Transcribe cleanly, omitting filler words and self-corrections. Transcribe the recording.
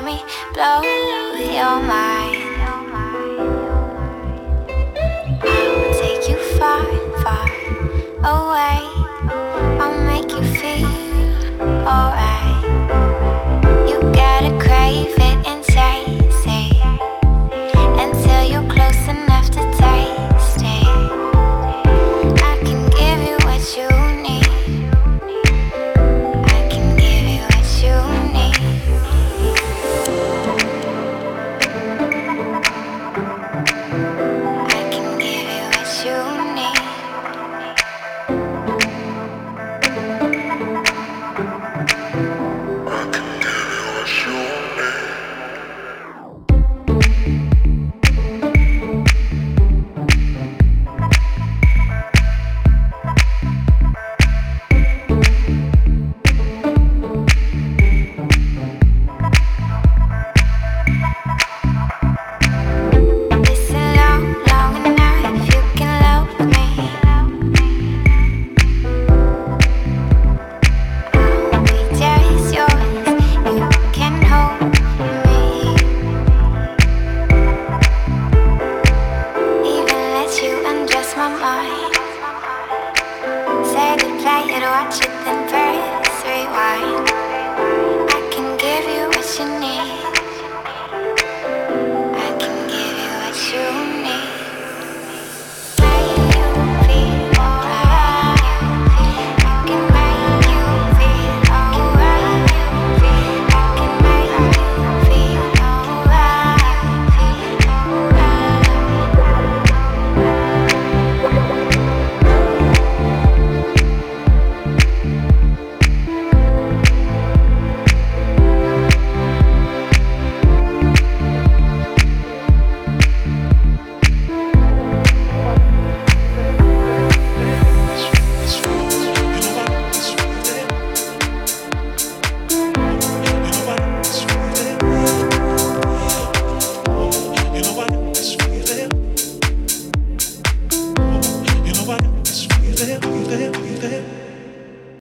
me blow your mind. I'll take you far, far away. I'll make you feel alright. You gotta crave it and taste it until you're close enough to taste it. I can give you what you need. I can give you what you need. I can give you what you need. Listen long enough, you can love me. I'll be just yours, you can hold me. Even let you undress my mind. Say goodbye, you'd watch it then